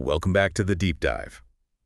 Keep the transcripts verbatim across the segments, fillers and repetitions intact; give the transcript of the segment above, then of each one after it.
Welcome back to the Deep Dive.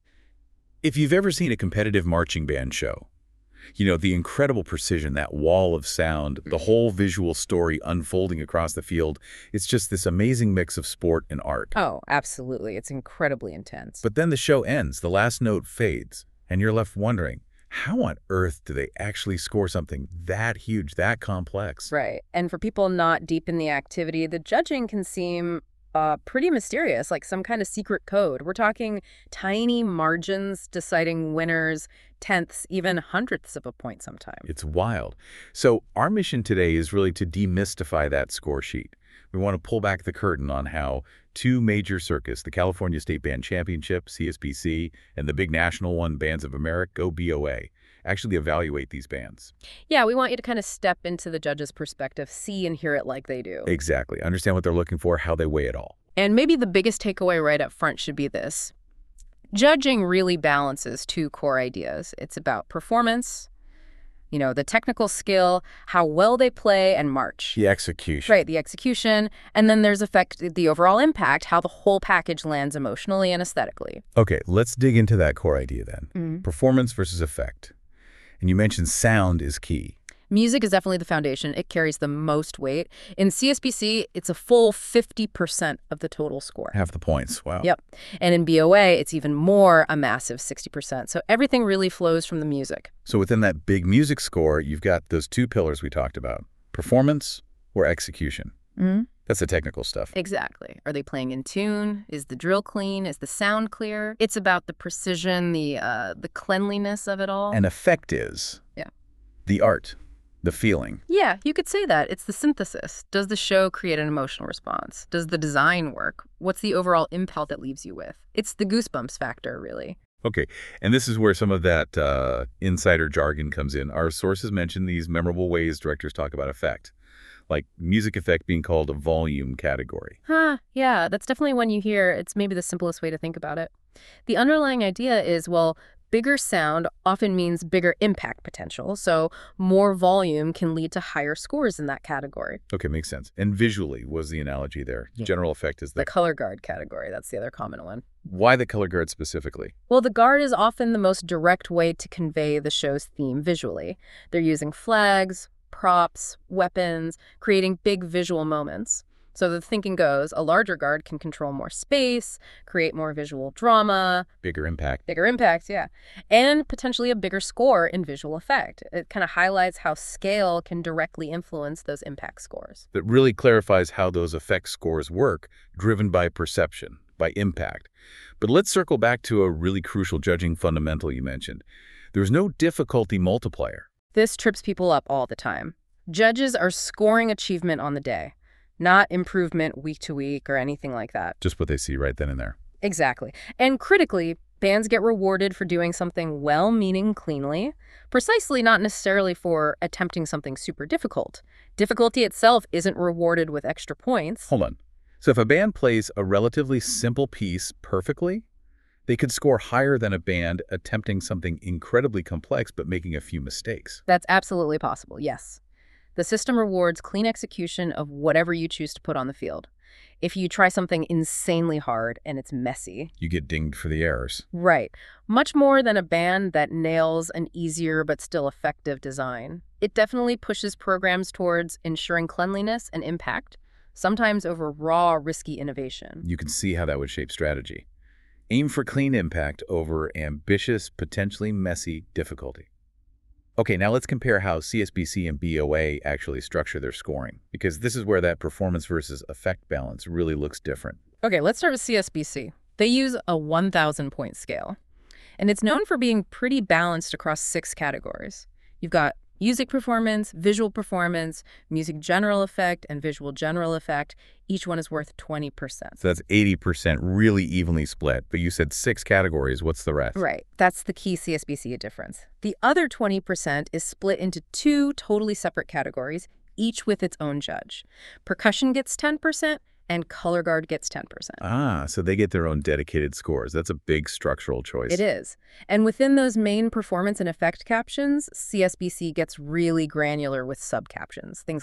If you've ever seen a competitive marching band show, you know, the incredible precision, that wall of sound, the whole visual story unfolding across the field, it's just this amazing mix of sport and art. Oh, absolutely. It's incredibly intense. But then the show ends, the last note fades, and you're left wondering, how on earth do they actually score something that huge, that complex? Right. And for people not deep in the activity, the judging can seem uh, pretty mysterious, like some kind of secret code. We're talking tiny margins deciding winners, tenths, even hundredths of a point sometimes. It's wild. So our mission today is really to demystify that score sheet. We want to pull back the curtain on how two major circuits, the California State Band Championship, C S B C, and the big national one, Bands of America, B O A, actually evaluate these bands. Yeah, we want you to kind of step into the judge's perspective, see and hear it like they do. Exactly. Understand what they're looking for, how they weigh it all. And maybe the biggest takeaway right up front should be this. Judging really balances two core ideas. It's about performance, you know, the technical skill, how well they play and march. The execution. Right, the execution. And then there's effect, the overall impact, how the whole package lands emotionally and aesthetically. Okay, let's dig into that core idea then. Mm-hmm. Performance versus effect. And you mentioned sound is key. Music is definitely the foundation. It carries the most weight. In C S B C, it's a full fifty percent of the total score. Half the points. Wow. Yep. And in B O A, it's even more, a massive sixty percent. So everything really flows from the music. So within that big music score, you've got those two pillars we talked about, performance or execution. Mm-hmm. That's the technical stuff. Exactly. Are they playing in tune? Is the drill clean? Is the sound clear? It's about the precision, the uh, the cleanliness of it all. And effect is yeah. the art, the feeling. Yeah, you could say that. It's the synthesis. Does the show create an emotional response? Does the design work? What's the overall impact that leaves you with? It's the goosebumps factor, really. Okay, and this is where some of that uh, insider jargon comes in. Our sources mention these memorable ways directors talk about effect, like music effect being called a volume category. Huh, yeah, that's definitely one you hear. It's maybe the simplest way to think about it. The underlying idea is, well, bigger sound often means bigger impact potential, so more volume can lead to higher scores in that category. Okay, makes sense. And visually was the analogy there. Yeah. General effect is the... The color guard category, that's the other common one. Why the color guard specifically? Well, the guard is often the most direct way to convey the show's theme visually. They're using flags, props, weapons, creating big visual moments. So the thinking goes, a larger guard can control more space, create more visual drama. Bigger impact. Bigger impact, yeah. And potentially a bigger score in visual effect. It kind of highlights how scale can directly influence those impact scores. That really clarifies how those effect scores work, driven by perception, by impact. But let's circle back to a really crucial judging fundamental you mentioned. There's no difficulty multiplier. This trips people up all the time. Judges are scoring achievement on the day, not improvement week to week or anything like that. Just what they see right then and there. Exactly. And critically, bands get rewarded for doing something well-meaning cleanly, precisely not necessarily for attempting something super difficult. Difficulty itself isn't rewarded with extra points. Hold on. So if a band plays a relatively simple piece perfectly, they could score higher than a band attempting something incredibly complex but making a few mistakes. That's absolutely possible, yes. The system rewards clean execution of whatever you choose to put on the field. If you try something insanely hard and it's messy, you get dinged for the errors. Right. Much more than a band that nails an easier but still effective design. It definitely pushes programs towards ensuring cleanliness and impact, sometimes over raw, risky innovation. You can see how that would shape strategy. Aim for clean impact over ambitious, potentially messy difficulty. Okay, now let's compare how C S B C and B O A actually structure their scoring, because this is where that performance versus effect balance really looks different. Okay, let's start with C S B C. They use a one thousand point scale, and it's known for being pretty balanced across six categories. You've got music performance, visual performance, music general effect, and visual general effect. Each one is worth twenty percent. So that's eighty percent really evenly split, but you said six categories. What's the rest? Right. That's the key C S B C difference. The other twenty percent is split into two totally separate categories, each with its own judge. Percussion gets ten percent, and color guard gets ten percent. Ah, so they get their own dedicated scores. That's a big structural choice. It is. And within those main performance and effect captions, C S B C gets really granular with sub-captions, things like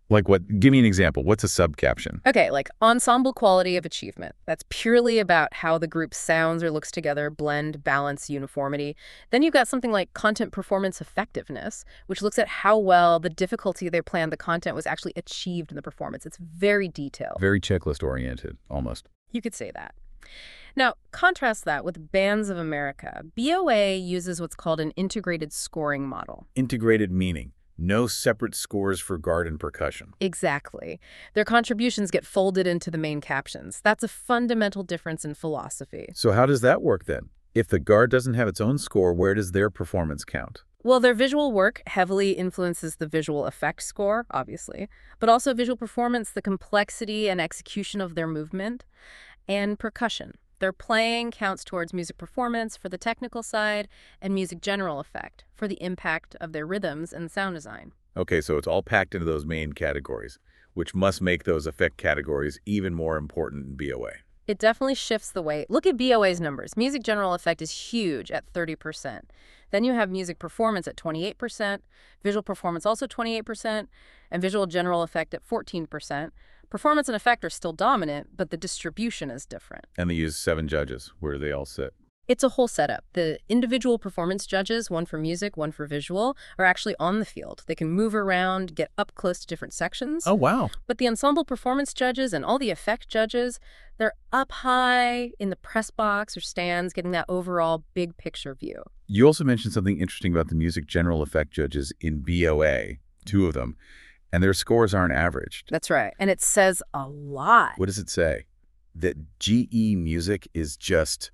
Like what? Give me an example. What's a subcaption? Okay, like ensemble quality of achievement. That's purely about how the group sounds or looks together, blend, balance, uniformity. Then you've got something like content performance effectiveness, which looks at how well the difficulty they planned the content was actually achieved in the performance. It's very detailed. Very checklist-oriented, almost. You could say that. Now, contrast that with Bands of America. B O A uses what's called an integrated scoring model. Integrated meaning. No separate scores for guard and percussion. Exactly. Their contributions get folded into the main captions. That's a fundamental difference in philosophy. So how does that work then? If the guard doesn't have its own score, where does their performance count? Well, their visual work heavily influences the visual effect score, obviously, but also visual performance, the complexity and execution of their movement, and percussion. Their playing counts towards music performance for the technical side and music general effect for the impact of their rhythms and sound design. Okay, so it's all packed into those main categories, which must make those effect categories even more important in B O A. It definitely shifts the weight. Look at B O A's numbers. Music general effect is huge at thirty percent. Then you have music performance at twenty-eight percent, visual performance also twenty-eight percent, and visual general effect at fourteen percent. Performance and effect are still dominant, but the distribution is different. And they use seven judges. Where do they all sit? It's a whole setup. The individual performance judges, one for music, one for visual, are actually on the field. They can move around, get up close to different sections. Oh, wow. But the ensemble performance judges and all the effect judges, they're up high in the press box or stands, getting that overall big picture view. You also mentioned something interesting about the music general effect judges in B O A, two of them, and their scores aren't averaged. That's right. And it says a lot. What does it say? That G E music is just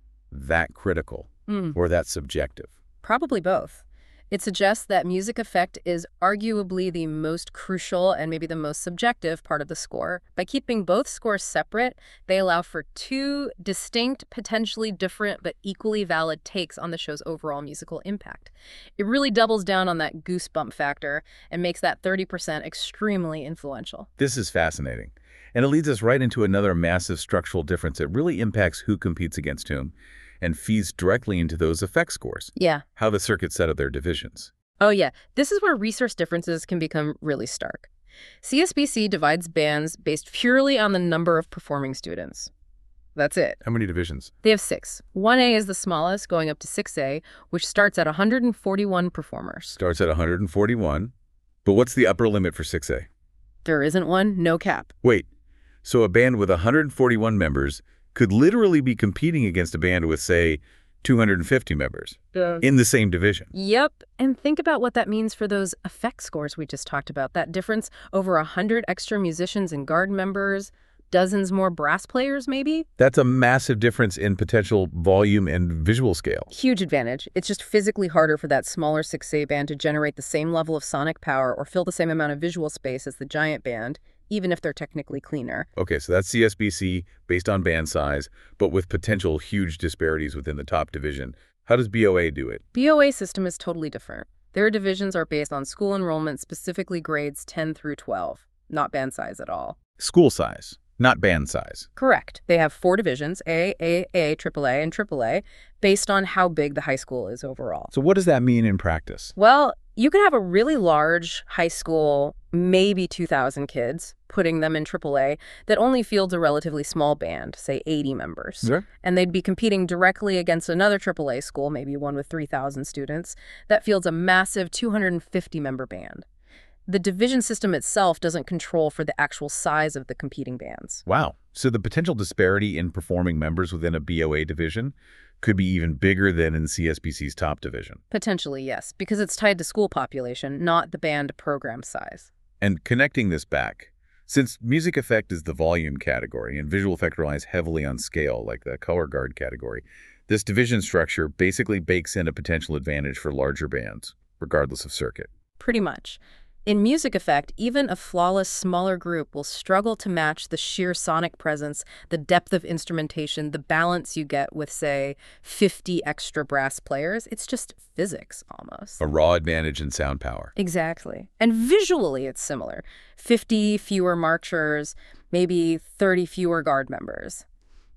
that critical Mm. or that subjective? Probably both. It suggests that music effect is arguably the most crucial and maybe the most subjective part of the score. By keeping both scores separate, they allow for two distinct, potentially different, but equally valid takes on the show's overall musical impact. It really doubles down on that goosebump factor and makes that thirty percent extremely influential. This is fascinating. And it leads us right into another massive structural difference that really impacts who competes against whom and feeds directly into those effect scores. Yeah. How the circuit set up their divisions. Oh, yeah. This is where resource differences can become really stark. C S B C divides bands based purely on the number of performing students. That's it. How many divisions? They have six. one A is the smallest, going up to six A, which starts at one hundred forty-one performers. Starts at one hundred forty-one. But what's the upper limit for six A? There isn't one, no cap. Wait, so a band with one hundred forty-one members could literally be competing against a band with, say, two hundred fifty members Yeah. in the same division. Yep. And think about what that means for those effect scores we just talked about. That difference over one hundred extra musicians and guard members, dozens more brass players maybe? That's a massive difference in potential volume and visual scale. Huge advantage. It's just physically harder for that smaller six A band to generate the same level of sonic power or fill the same amount of visual space as the giant band, even if they're technically cleaner. Okay, so that's C S B C based on band size, but with potential huge disparities within the top division. How does B O A do it? B O A system is totally different. Their divisions are based on school enrollment, specifically grades ten through twelve, not band size at all. School size, not band size. Correct. They have four divisions, A, A, A, triple A, and triple A, based on how big the high school is overall. So what does that mean in practice? Well, you can have a really large high school, maybe two thousand kids, putting them in triple A, that only fields a relatively small band, say eighty members. Sure. And they'd be competing directly against another triple A school, maybe one with three thousand students, that fields a massive two hundred fifty member band. The division system itself doesn't control for the actual size of the competing bands. Wow. So the potential disparity in performing members within a B O A division could be even bigger than in C S B C's top division. Potentially, yes, because it's tied to school population, not the band program size. And connecting this back, since music effect is the volume category and visual effect relies heavily on scale, like the color guard category, this division structure basically bakes in a potential advantage for larger bands, regardless of circuit. Pretty much. In music effect, even a flawless smaller group will struggle to match the sheer sonic presence, the depth of instrumentation, the balance you get with, say, fifty extra brass players. It's just physics, almost. A raw advantage in sound power. Exactly. And visually, it's similar. fifty fewer marchers, maybe thirty fewer guard members.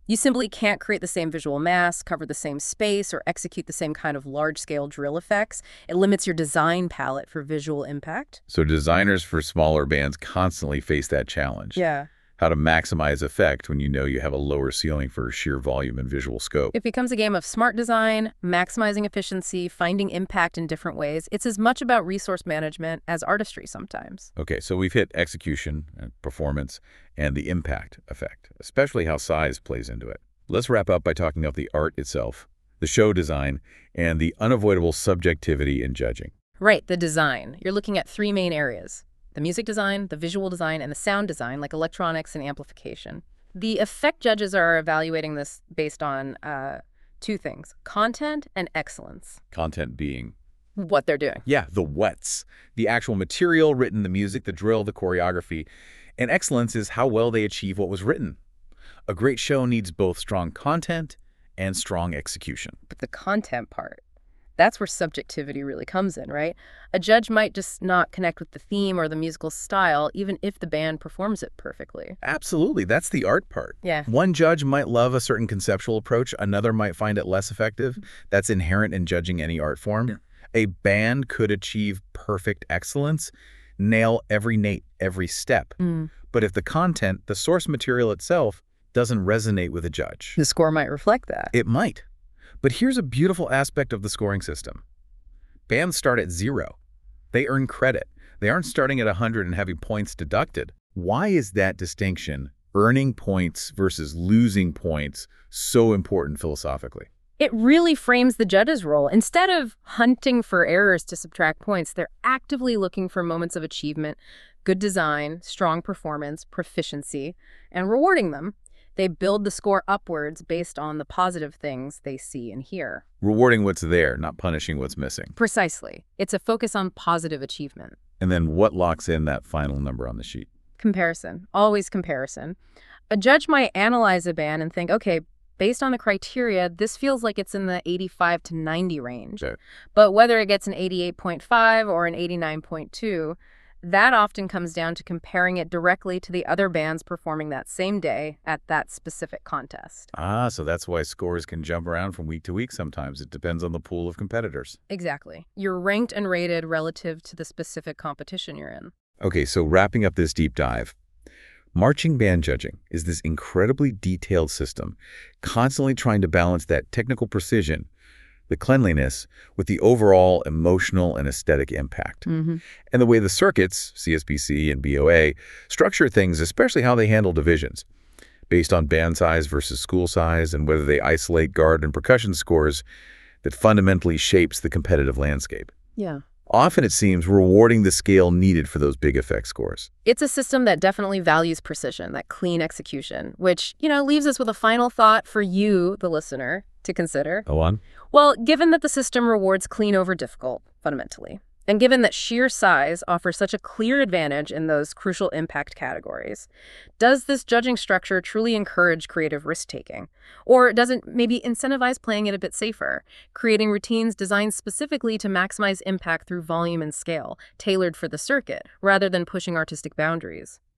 You simply can't create the same visual mass, cover the same space, or execute the same kind of large-scale drill effects. It limits your design palette for visual impact. So designers for smaller bands constantly face that challenge. Yeah. How to maximize effect when you know you have a lower ceiling for sheer volume and visual scope. It becomes a game of smart design, maximizing efficiency, finding impact in different ways. It's as much about resource management as artistry sometimes. Okay, so we've hit execution, and performance, and the impact effect, especially how size plays into it. Let's wrap up by talking about the art itself, the show design, and the unavoidable subjectivity in judging. Right, the design. You're looking at three main areas: the music design, the visual design, and the sound design, like electronics and amplification. The effect judges are evaluating this based on uh, two things: content and excellence. Content being, What they're doing. yeah, the what's, the actual material written, the music, the drill, the choreography. And excellence is how well they achieve what was written. A great show needs both strong content and strong execution. But the content part, that's where subjectivity really comes in, right? A judge might just not connect with the theme or the musical style, even if the band performs it perfectly. Absolutely, that's the art part. Yeah. One judge might love a certain conceptual approach, another might find it less effective. That's inherent in judging any art form. Yeah. A band could achieve perfect excellence, nail every note, every step. Mm. But if the content, the source material itself, doesn't resonate with a judge, The score might reflect that. it might. But here's a beautiful aspect of the scoring system. Bands start at zero. They earn credit. They aren't starting at one hundred and having points deducted. Why is that distinction, earning points versus losing points, so important philosophically? It really frames the judge's role. Instead of hunting for errors to subtract points, they're actively looking for moments of achievement, good design, strong performance, proficiency, and rewarding them. They build the score upwards based on the positive things they see and hear. Rewarding what's there, not punishing what's missing. Precisely. It's a focus on positive achievement. And then what locks in that final number on the sheet? Comparison. Always comparison. A judge might analyze a band and think, okay, based on the criteria, this feels like it's in the eighty-five to ninety range. Okay. But whether it gets an eighty-eight point five or an eighty-nine point two, that often comes down to comparing it directly to the other bands performing that same day at that specific contest. Ah, so that's why scores can jump around from week to week sometimes. It depends on the pool of competitors. Exactly. You're ranked and rated relative to the specific competition you're in. Okay, so wrapping up this deep dive, marching band judging is this incredibly detailed system, constantly trying to balance that technical precision, the cleanliness, with the overall emotional and aesthetic impact. Mm-hmm. And the way the circuits, C S B C and B O A, structure things, especially how they handle divisions, based on band size versus school size and whether they isolate guard and percussion scores, that fundamentally shapes the competitive landscape. Yeah. Often it seems rewarding the scale needed for those big effect scores. It's a system that definitely values precision, that clean execution, which, you know, leaves us with a final thought for you, the listener, to consider. Go on. Well, given that the system rewards clean over difficult, fundamentally, and given that sheer size offers such a clear advantage in those crucial impact categories, does this judging structure truly encourage creative risk-taking? Or does it maybe incentivize playing it a bit safer, creating routines designed specifically to maximize impact through volume and scale, tailored for the circuit, rather than pushing artistic boundaries?